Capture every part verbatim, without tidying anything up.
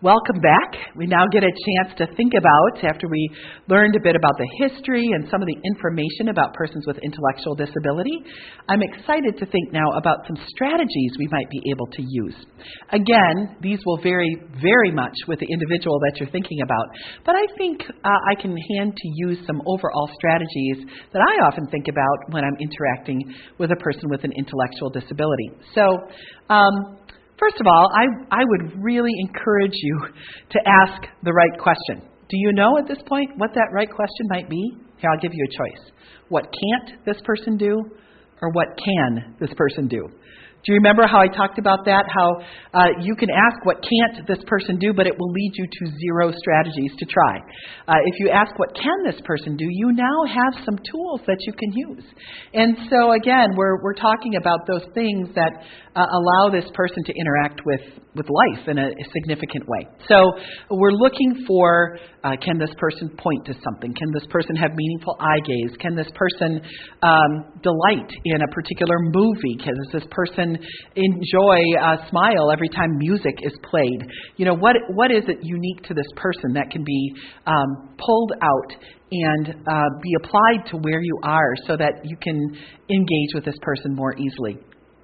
welcome back. We now get a chance to think about, after we learned a bit about the history and some of the information about persons with intellectual disability, I'm excited to think now about some strategies we might be able to use. Again, these will vary very much with the individual that you're thinking about, but I think uh, I can hand to you some overall strategies that I often think about when I'm interacting with a person with an intellectual disability. So, um, First of all, I, I would really encourage you to ask the right question. Do you know at this point what that right question might be? Here, I'll give you a choice. What can't this person do, or what can this person do? Do you remember how I talked about that? How uh, you can ask what can't this person do, but it will lead you to zero strategies to try. Uh, if you ask what can this person do, you now have some tools that you can use. And so again, we're we're talking about those things that uh, allow this person to interact with, with life in a, a significant way. So we're looking for, uh, can this person point to something? Can this person have meaningful eye gaze? Can this person um, delight in a particular movie? Can this person enjoy a smile every time music is played? You know, what what is it unique to this person that can be um, pulled out and uh, be applied to where you are so that you can engage with this person more easily?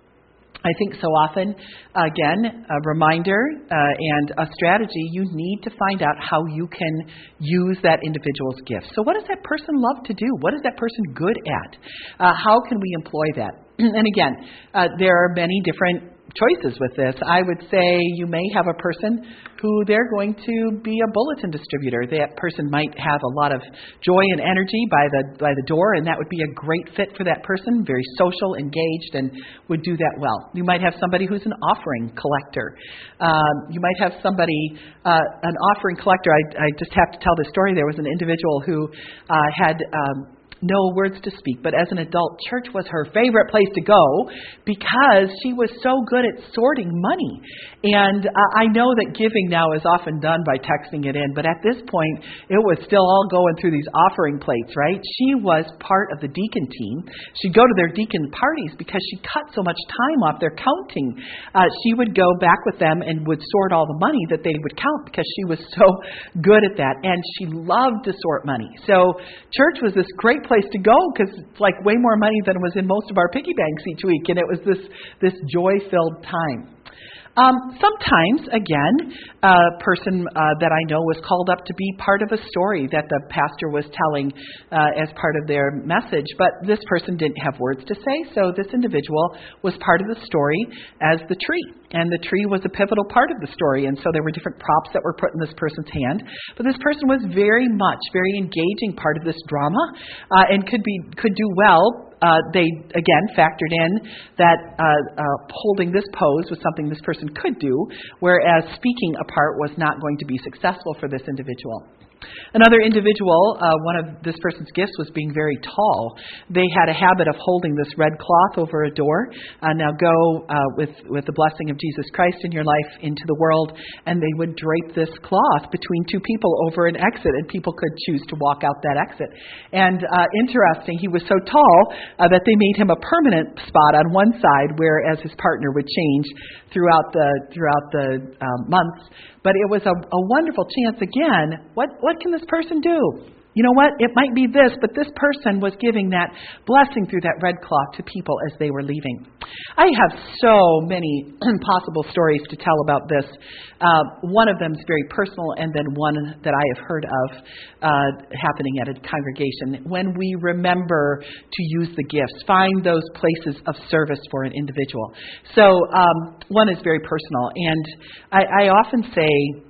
I think so often, again, a reminder uh, and a strategy, you need to find out how you can use that individual's gift. So what does that person love to do? What is that person good at? Uh, how can we employ that? And again, uh, there are many different choices with this. I would say you may have a person who they're going to be a bulletin distributor. That person might have a lot of joy and energy by the by the door, and that would be a great fit for that person, very social, engaged, and would do that well. You might have somebody who's an offering collector. Um, you might have somebody, uh, an offering collector. I, I just have to tell this story. There was an individual who uh, had um, no words to speak, but as an adult, church was her favorite place to go because she was so good at sorting money. And uh, I know that giving now is often done by texting it in, but at this point, it was still all going through these offering plates, right? She was part of the deacon team. She'd go to their deacon parties because she cut so much time off their counting. Uh, she would go back with them and would sort all the money that they would count because she was so good at that. And she loved to sort money. So church was this great place to go because it's like way more money than was in most of our piggy banks each week, and it was this this joy-filled time. Um, sometimes, again, a person uh, that I know was called up to be part of a story that the pastor was telling uh, as part of their message, but this person didn't have words to say, so this individual was part of the story as the tree, and the tree was a pivotal part of the story, and so there were different props that were put in this person's hand, but this person was very much, very engaging part of this drama, uh, and could be could do well. Uh, they, again, factored in that uh, uh, holding this pose was something this person could do, whereas speaking a part was not going to be successful for this individual. Another individual, uh, one of this person's gifts was being very tall. They had a habit of holding this red cloth over a door. Uh, now go uh, with, with the blessing of Jesus Christ in your life into the world, and they would drape this cloth between two people over an exit, and people could choose to walk out that exit. And uh, interesting, he was so tall uh, that they made him a permanent spot on one side, whereas his partner would change throughout the throughout the uh, months. But it was a, a wonderful chance again. What what can this person do? You know what? It might be this, but this person was giving that blessing through that red cloth to people as they were leaving. I have so many possible stories to tell about this. Uh, one of them is very personal, and then one that I have heard of uh, happening at a congregation. When we remember to use the gifts, find those places of service for an individual. So um, one is very personal, and I, I often say,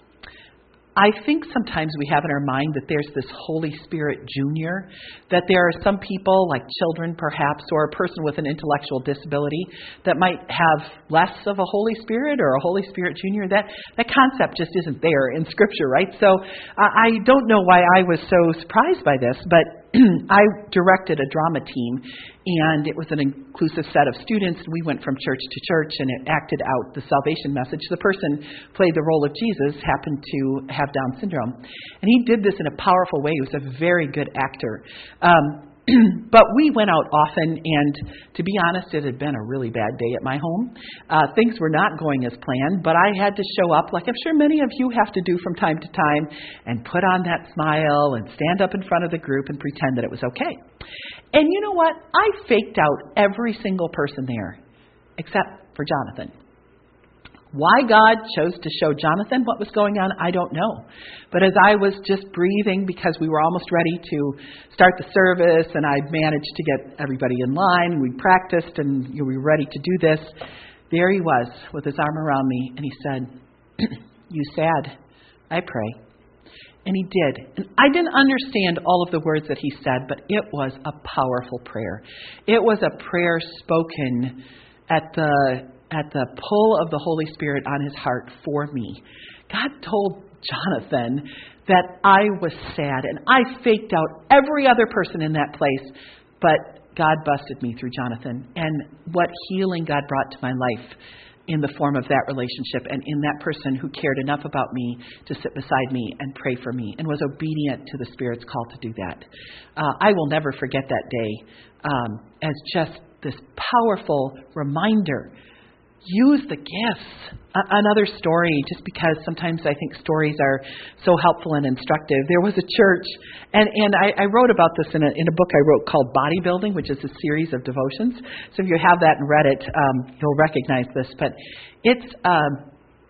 I think sometimes we have in our mind that there's this Holy Spirit Junior, that there are some people, like children perhaps, or a person with an intellectual disability, that might have less of a Holy Spirit or a Holy Spirit Junior. That that concept just isn't there in Scripture, right? So uh, I don't know why I was so surprised by this, but I directed a drama team, and it was an inclusive set of students. We went from church to church, and it acted out the salvation message. The person who played the role of Jesus happened to have Down syndrome, and he did this in a powerful way. He was a very good actor. Um, but we went out often, and to be honest, it had been a really bad day at my home. Uh, things were not going as planned, but I had to show up, like I'm sure many of you have to do from time to time, and put on that smile and stand up in front of the group and pretend that it was okay. And you know what? I faked out every single person there, except for Jonathan. Why God chose to show Jonathan what was going on, I don't know. But as I was just breathing, because we were almost ready to start the service, and I'd managed to get everybody in line, and we practiced, and we were ready to do this, there he was with his arm around me, and he said, "You sad? I pray." And he did. And I didn't understand all of the words that he said, but it was a powerful prayer. It was a prayer spoken at the at the pull of the Holy Spirit on his heart for me. God told Jonathan that I was sad, and I faked out every other person in that place, but God busted me through Jonathan. And what healing God brought to my life in the form of that relationship, and in that person who cared enough about me to sit beside me and pray for me and was obedient to the Spirit's call to do that. Uh, I will never forget that day um, as just this powerful reminder. Use the gifts. A- another story, just because sometimes I think stories are so helpful and instructive. There was a church, and, and I, I wrote about this in a, in a book I wrote called Bodybuilding, which is a series of devotions. So if you have that and read it, um, you'll recognize this. But it's um,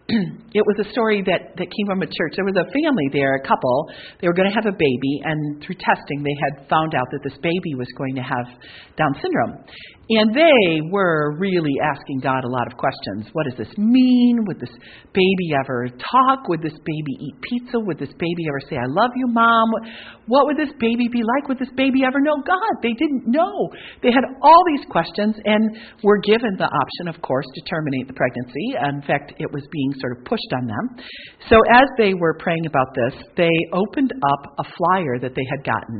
it was a story that, that came from a church. There was a family there, a couple. They were going to have a baby, and through testing, they had found out that this baby was going to have Down syndrome. And they were really asking God a lot of questions. What does this mean? Would this baby ever talk? Would this baby eat pizza? Would this baby ever say, "I love you, Mom"? What would this baby be like? Would this baby ever know God? They didn't know. They had all these questions, and were given the option, of course, to terminate the pregnancy. In fact, it was being sort of pushed on them. So as they were praying about this, they opened up a flyer that they had gotten.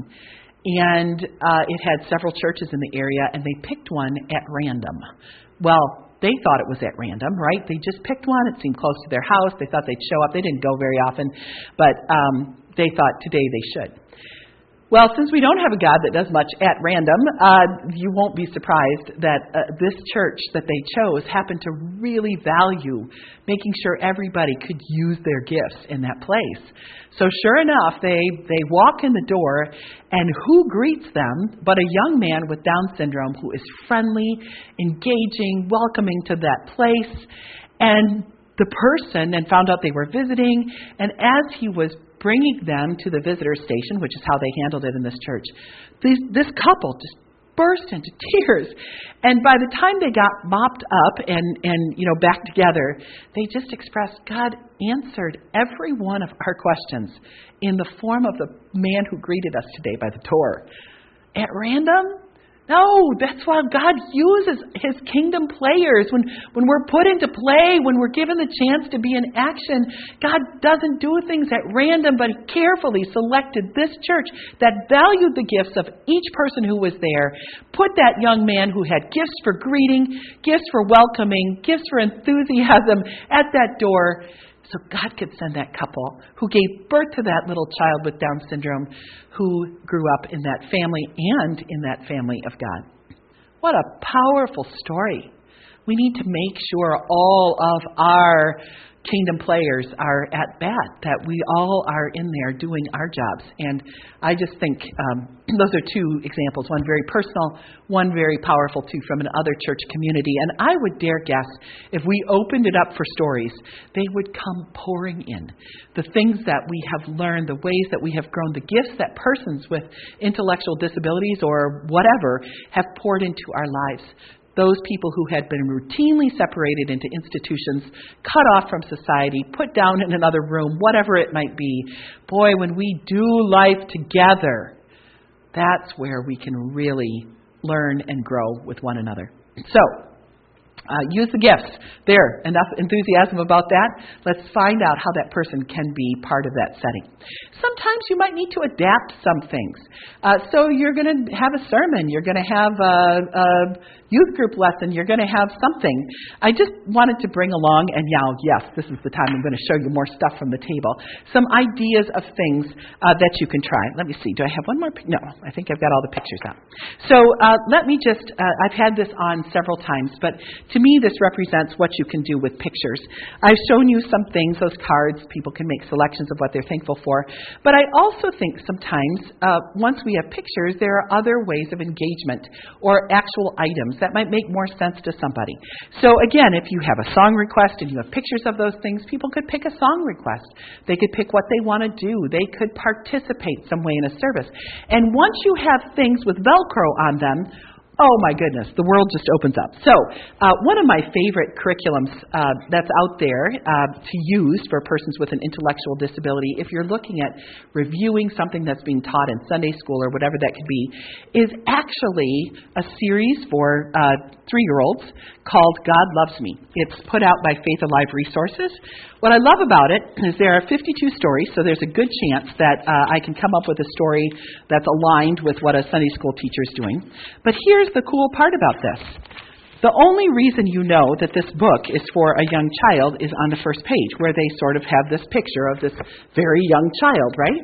And uh, it had several churches in the area, and they picked one at random. Well, they thought it was at random, right? They just picked one. It seemed close to their house. They thought they'd show up. They didn't go very often, but um, they thought today they should. Well, since we don't have a God that does much at random, uh, you won't be surprised that uh, this church that they chose happened to really value making sure everybody could use their gifts in that place. So sure enough, they, they walk in the door, and who greets them but a young man with Down syndrome who is friendly, engaging, welcoming to that place. And the person, and found out they were visiting, and as he was bringing them to the visitor station, which is how they handled it in this church, these, this couple just burst into tears. And by the time they got mopped up and, and you know back together, they just expressed, God answered every one of our questions in the form of the man who greeted us today by the door. At random? No, that's why God uses his kingdom players. When, when we're put into play, when we're given the chance to be in action, God doesn't do things at random, but he carefully selected this church that valued the gifts of each person who was there, put that young man who had gifts for greeting, gifts for welcoming, gifts for enthusiasm at that door, so God could send that couple who gave birth to that little child with Down syndrome, who grew up in that family and in that family of God. What a powerful story. We need to make sure all of our kingdom players are at bat, that we all are in there doing our jobs. And I just think um, those are two examples, one very personal, one very powerful too from another church community. And I would dare guess if we opened it up for stories, they would come pouring in. The things that we have learned, the ways that we have grown, the gifts that persons with intellectual disabilities or whatever have poured into our lives. Those people who had been routinely separated into institutions, cut off from society, put down in another room, whatever it might be. Boy, when we do life together, that's where we can really learn and grow with one another. So, Uh, use the gifts. There, enough enthusiasm about that. Let's find out how that person can be part of that setting. Sometimes you might need to adapt some things. Uh, so you're going to have a sermon. You're going to have a, a youth group lesson. You're going to have something. I just wanted to bring along, and now, yes, this is the time I'm going to show you more stuff from the table, some ideas of things uh, that you can try. Let me see. Do I have one more? Pi- no, I think I've got all the pictures out. So uh, let me just, uh, I've had this on several times, but to me this represents what you can do with pictures. I've shown you some things, those cards. People can make selections of what they're thankful for. But I also think sometimes uh, once we have pictures, there are other ways of engagement or actual items that might make more sense to somebody. So again, if you have a song request and you have pictures of those things, people could pick a song request. They could pick what they want to do. They could participate some way in a service. And once you have things with Velcro on them, oh my goodness, the world just opens up. So uh, one of my favorite curriculums uh, that's out there uh, to use for persons with an intellectual disability, if you're looking at reviewing something that's being taught in Sunday school or whatever that could be, is actually a series for uh, three-year-olds called God Loves Me. It's put out by Faith Alive Resources. What I love about it is there are fifty-two stories, so there's a good chance that uh, I can come up with a story that's aligned with what a Sunday school teacher is doing. But here's the cool part about this. The only reason you know that this book is for a young child is on the first page, where they sort of have this picture of this very young child, right?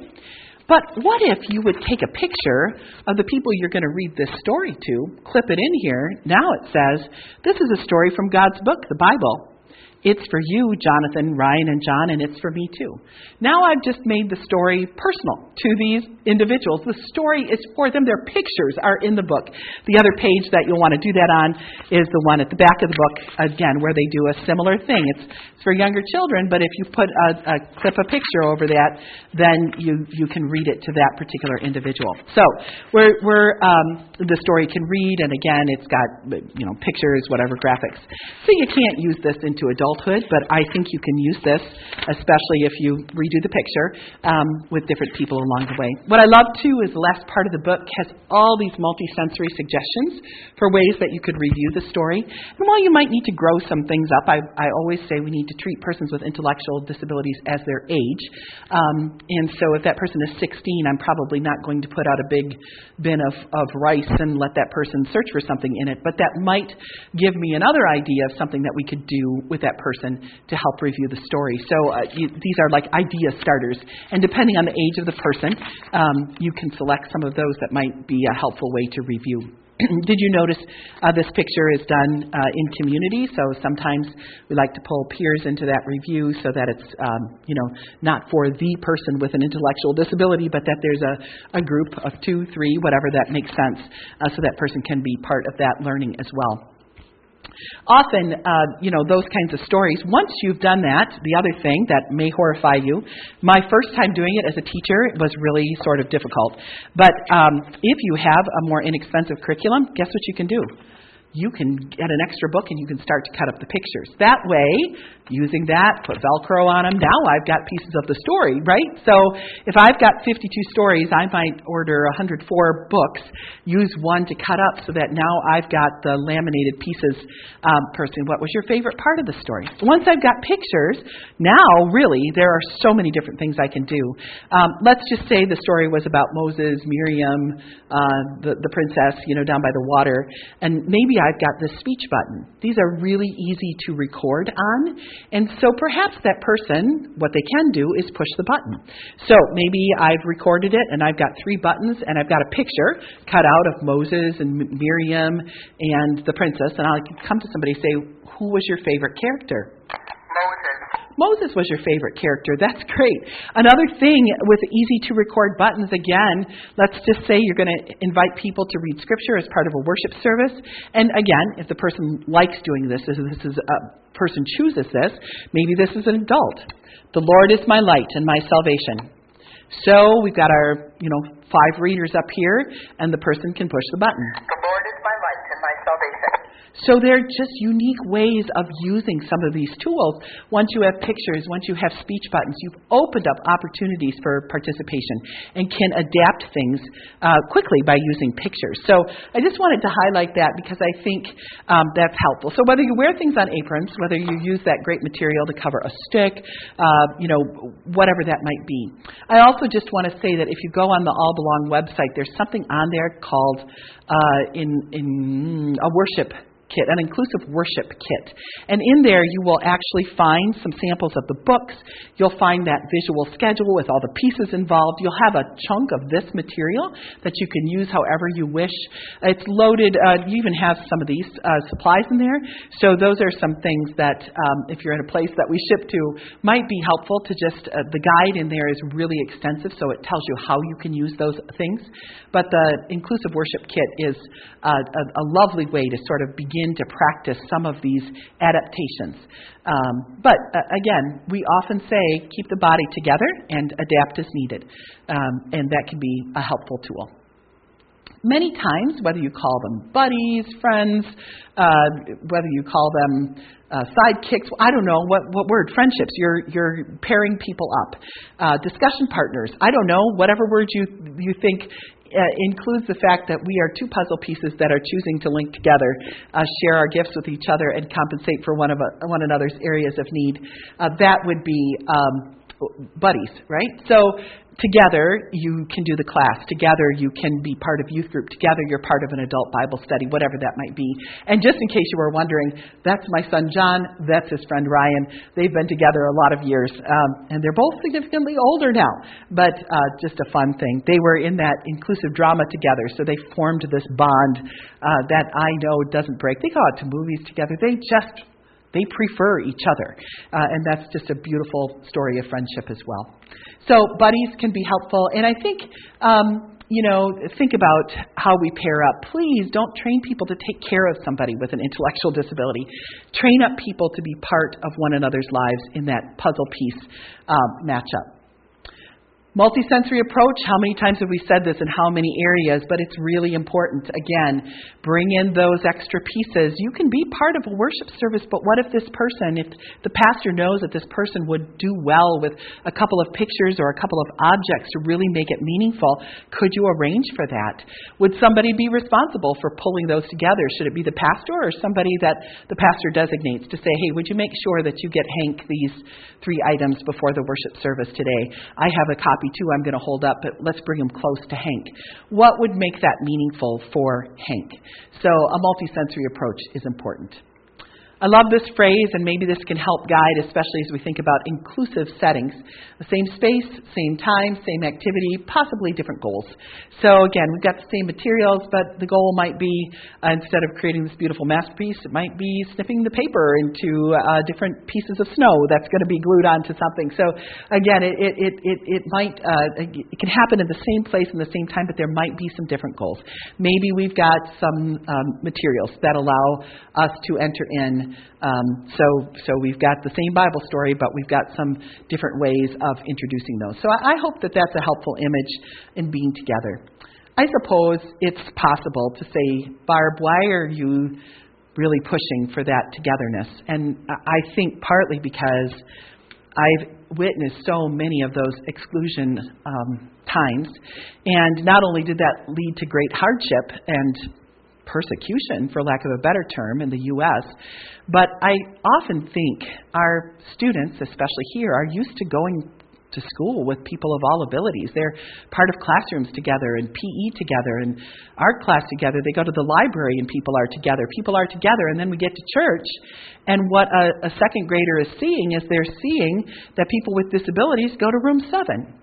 But what if you would take a picture of the people you're going to read this story to, clip it in here. Now it says, this is a story from God's book, the Bible. It's for you, Jonathan, Ryan, and John, and it's for me too. Now I've just made the story personal to these individuals. The story is for them. Their pictures are in the book. The other page that you'll want to do that on is the one at the back of the book, again, where they do a similar thing. It's, it's for younger children, but if you put a, a clip a picture over that, then you, you can read it to that particular individual. So we're, we're um, the story can read, and again, it's got you know pictures, whatever graphics. So you can't use this into adult adulthood, but I think you can use this, especially if you redo the picture um, with different people along the way. What I love, too, is the last part of the book has all these multi-sensory suggestions for ways that you could review the story. And while you might need to grow some things up, I, I always say we need to treat persons with intellectual disabilities as their age. Um, and so if that person is sixteen, I'm probably not going to put out a big bin of, of rice and let that person search for something in it, but that might give me another idea of something that we could do with that person to help review the story. So uh, you, these are like idea starters. And depending on the age of the person, um, you can select some of those that might be a helpful way to review. Did you notice uh, this picture is done uh, in community? So sometimes we like to pull peers into that review so that it's, um, you know, not for the person with an intellectual disability, but that there's a, a group of two, three, whatever that makes sense, uh, so that person can be part of that learning as well. Often, uh, you know, those kinds of stories, once you've done that, the other thing that may horrify you, my first time doing it as a teacher was really sort of difficult. But um, if you have a more inexpensive curriculum, guess what you can do? You can get an extra book and you can start to cut up the pictures. That way, using that, put Velcro on them. Now I've got pieces of the story, right? So if I've got fifty-two stories, I might order one hundred four books, use one to cut up so that now I've got the laminated pieces. Um, person, what was your favorite part of the story? Once I've got pictures, now really there are so many different things I can do. Um, let's just say the story was about Moses, Miriam, uh, the, the princess, you know, down by the water, and maybe I've got this speech button. These are really easy to record on. And so perhaps that person, what they can do is push the button. So maybe I've recorded it and I've got three buttons and I've got a picture cut out of Moses and Miriam and the princess. And I'll come to somebody and say, who was your favorite character? Moses. Moses was your favorite character. That's great. Another thing with easy to record buttons, again, let's just say you're going to invite people to read scripture as part of a worship service. And again, if the person likes doing this, if this is a person chooses this, maybe this is an adult. The Lord is my light and my salvation. So we've got our, you know, five readers up here, and the person can push the button. The Lord is my light and my salvation. So they're just unique ways of using some of these tools. Once you have pictures, once you have speech buttons, you've opened up opportunities for participation and can adapt things uh, quickly by using pictures. So I just wanted to highlight that because I think um, that's helpful. So whether you wear things on aprons, whether you use that great material to cover a stick, uh, you know, whatever that might be. I also just want to say that if you go on the All Belong website, there's something on there called uh, in, in a worship kit, an inclusive worship kit. And in there you will actually find some samples of the books. You'll find that visual schedule with all the pieces involved. You'll have a chunk of this material that you can use however you wish. It's loaded. Uh, you even have some of these uh, supplies in there. So those are some things that um, if you're in a place that we ship to might be helpful to just, uh, the guide in there is really extensive, so it tells you how you can use those things. But the inclusive worship kit is uh, a, a lovely way to sort of begin to practice some of these adaptations. Um, but uh, again, we often say keep the body together and adapt as needed. Um, and that can be a helpful tool. Many times, whether you call them buddies, friends, uh, whether you call them uh, sidekicks, I don't know what, what word, friendships, you're, you're pairing people up. Uh, discussion partners, I don't know, whatever word you, you think Uh, includes the fact that we are two puzzle pieces that are choosing to link together, uh, share our gifts with each other, and compensate for one of a, one another's areas of need. Uh, that would be um, buddies, right? So together you can do the class. Together you can be part of youth group. Together you're part of an adult Bible study, whatever that might be. And just in case you were wondering, that's my son John, that's his friend Ryan. They've been together a lot of years, um, and they're both significantly older now, but uh, just a fun thing. They were in that inclusive drama together, so they formed this bond uh, that I know doesn't break. They go out to movies together. They just, they prefer each other, uh, and that's just a beautiful story of friendship as well. So buddies can be helpful, and I think, um, you know, think about how we pair up. Please don't train people to take care of somebody with an intellectual disability. Train up people to be part of one another's lives in that puzzle piece um, matchup. Multisensory approach, how many times have we said this in how many areas, but it's really important. Again, bring in those extra pieces. You can be part of a worship service, but what if this person, if the pastor knows that this person would do well with a couple of pictures or a couple of objects to really make it meaningful, could you arrange for that? Would somebody be responsible for pulling those together? Should it be the pastor or somebody that the pastor designates to say, hey, would you make sure that you get Hank these three items before the worship service today? I have a copy too I'm going to hold up, but let's bring them close to Hank. What would make that meaningful for Hank? So a multisensory approach is important. I love this phrase, and maybe this can help guide, especially as we think about inclusive settings. The same space, same time, same activity, possibly different goals. So again, we've got the same materials, but the goal might be, uh, instead of creating this beautiful masterpiece, it might be snipping the paper into uh, different pieces of snow that's going to be glued onto something. So again, it it it it, it might uh, it can happen in the same place in the same time, but there might be some different goals. Maybe we've got some um, materials that allow us to enter in. Um, so, so we've got the same Bible story, but we've got some different ways of introducing those. So I, I hope that that's a helpful image in being together. I suppose it's possible to say, Barb, why are you really pushing for that togetherness? And I think partly because I've witnessed so many of those exclusion um, times, and not only did that lead to great hardship and persecution, for lack of a better term, in the U S, but I often think our students, especially here, are used to going to school with people of all abilities. They're part of classrooms together and P E together and art class together. They go to the library and people are together. People are together, and then we get to church, and what a, a second grader is seeing is they're seeing that people with disabilities go to room seven.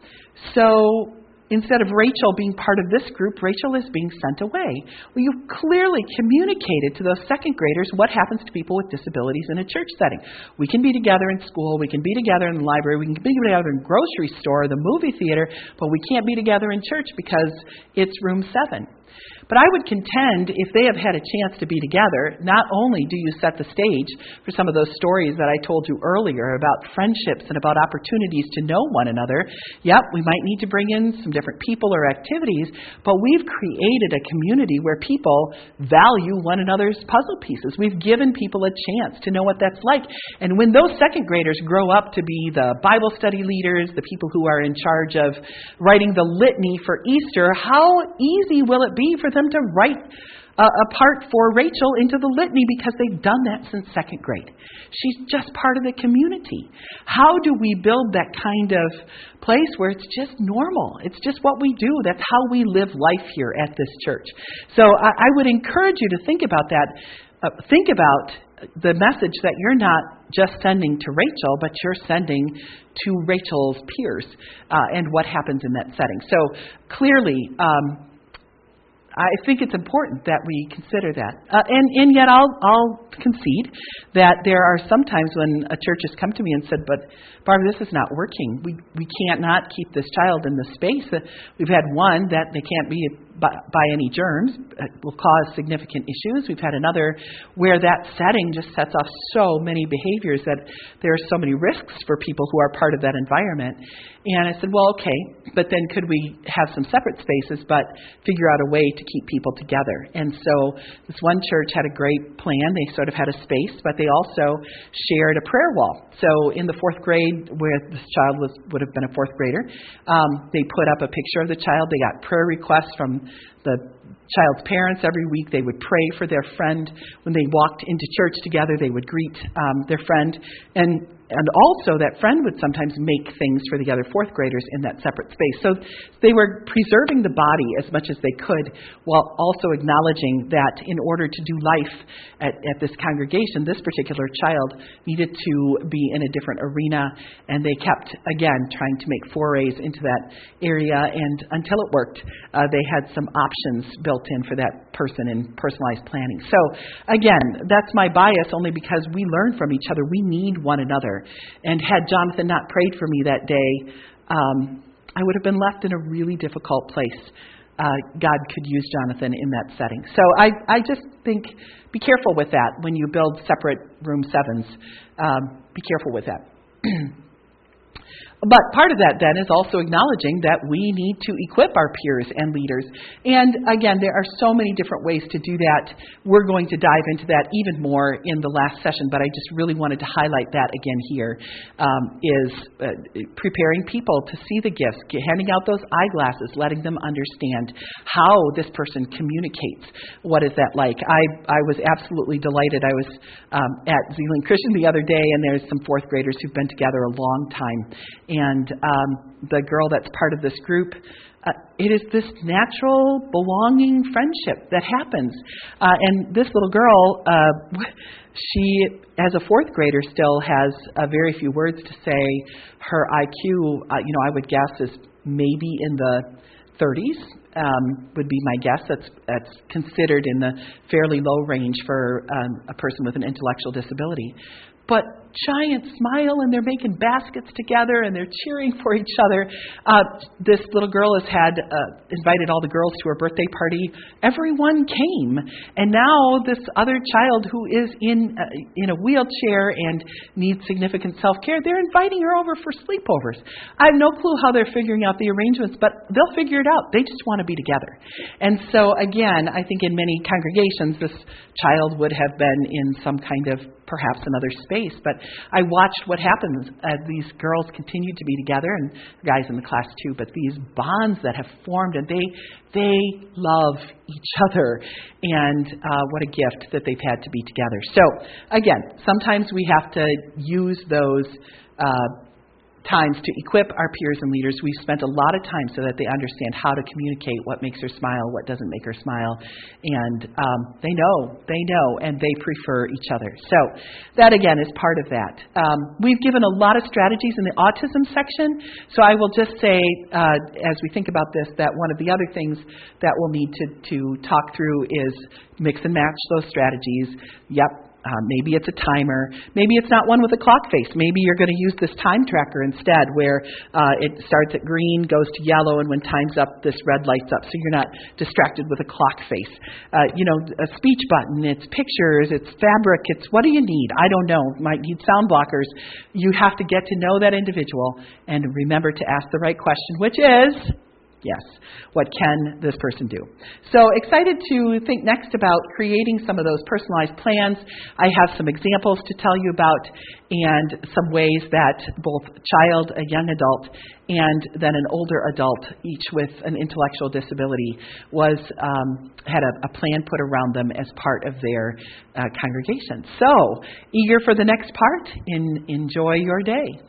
So instead of Rachel being part of this group, Rachel is being sent away. Well, you've clearly communicated to those second graders what happens to people with disabilities in a church setting. We can be together in school, we can be together in the library, we can be together in the grocery store, the movie theater, but we can't be together in church because it's room seven. But I would contend if they have had a chance to be together, not only do you set the stage for some of those stories that I told you earlier about friendships and about opportunities to know one another. Yep, we might need to bring in some different people or activities, but we've created a community where people value one another's puzzle pieces. We've given people a chance to know what that's like. And when those second graders grow up to be the Bible study leaders, the people who are in charge of writing the litany for Easter, how easy will it be for them to write uh, a part for Rachel into the litany because they've done that since second grade. She's just part of the community. How do we build that kind of place where it's just normal? It's just what we do. That's how we live life here at this church. So I, I would encourage you to think about that. Uh, think about the message that you're not just sending to Rachel, but you're sending to Rachel's peers uh, and what happens in that setting. So clearly, um, I think it's important that we consider that. Uh, and, and yet I'll, I'll concede that there are some times when a church has come to me and said, but Barbara, this is not working. We we can't not keep this child in this space. Uh, we've had one that they can't be by, by any germs. It will cause significant issues. We've had another where that setting just sets off so many behaviors that there are so many risks for people who are part of that environment. And I said, well, okay, but then could we have some separate spaces, but figure out a way to keep people together? And so this one church had a great plan. They sort of had a space, but they also shared a prayer wall. So in the fourth grade, where this child was would have been a fourth grader, um, they put up a picture of the child. They got prayer requests from the child's parents. Every week they would pray for their friend. When they walked into church together, they would greet um, their friend. And And also that friend would sometimes make things for the other fourth graders in that separate space. So they were preserving the body as much as they could while also acknowledging that in order to do life at, at this congregation, this particular child needed to be in a different arena. And they kept, again, trying to make forays into that area. And until it worked, uh, they had some options built in for that person in personalized planning. So again, that's my bias only because we learn from each other. We need one another. And had Jonathan not prayed for me that day, um, I would have been left in a really difficult place. Uh, God could use Jonathan in that setting. So I, I just think, be careful with that when you build separate room sevens. Um, be careful with that. But part of that then is also acknowledging that we need to equip our peers and leaders. And again, there are so many different ways to do that. We're going to dive into that even more in the last session, but I just really wanted to highlight that again here, um, is uh, preparing people to see the gifts, handing out those eyeglasses, letting them understand how this person communicates. What is that like? I, I was absolutely delighted. I was um, at Zeeland Christian the other day, and there's some fourth graders who've been together a long time. And um, the girl that's part of this group, uh, it is this natural, belonging friendship that happens. Uh, and this little girl, uh, she, as a fourth grader, still has uh, very few words to say. Her I Q, uh, you know, I would guess is maybe in the thirties. Um, would be my guess. That's that's considered in the fairly low range for um, a person with an intellectual disability. But giant smile, and they're making baskets together, and they're cheering for each other. Uh, this little girl has had uh, invited all the girls to her birthday party. Everyone came, and now this other child who is in uh, in a wheelchair and needs significant self-care, they're inviting her over for sleepovers. I have no clue how they're figuring out the arrangements, but they'll figure it out. They just want to be together. And so, again, I think in many congregations, this child would have been in some kind of perhaps another space, but I watched what happens as these girls continued to be together, and guys in the class too, but these bonds that have formed, and they they love each other, and uh, what a gift that they've had to be together. So again, sometimes we have to use those uh, times to equip our peers and leaders. We've spent a lot of time so that they understand how to communicate what makes her smile, what doesn't make her smile, and um, they know, they know, and they prefer each other. So that, again, is part of that. Um, we've given a lot of strategies in the autism section, so I will just say, uh, as we think about this, that one of the other things that we'll need to, to talk through is mix and match those strategies. Yep. Uh, maybe it's a timer. Maybe it's not one with a clock face. Maybe you're going to use this time tracker instead, where uh, it starts at green, goes to yellow, and when time's up, this red lights up, so you're not distracted with a clock face. Uh, you know, a speech button, it's pictures, it's fabric, it's what do you need? I don't know. Might need sound blockers. You have to get to know that individual and remember to ask the right question, which is... yes, what can this person do? So excited to think next about creating some of those personalized plans. I have some examples to tell you about and some ways that both a child, a young adult, and then an older adult, each with an intellectual disability, was um, had a, a plan put around them as part of their uh, congregation. So, eager for the next part? In, enjoy your day.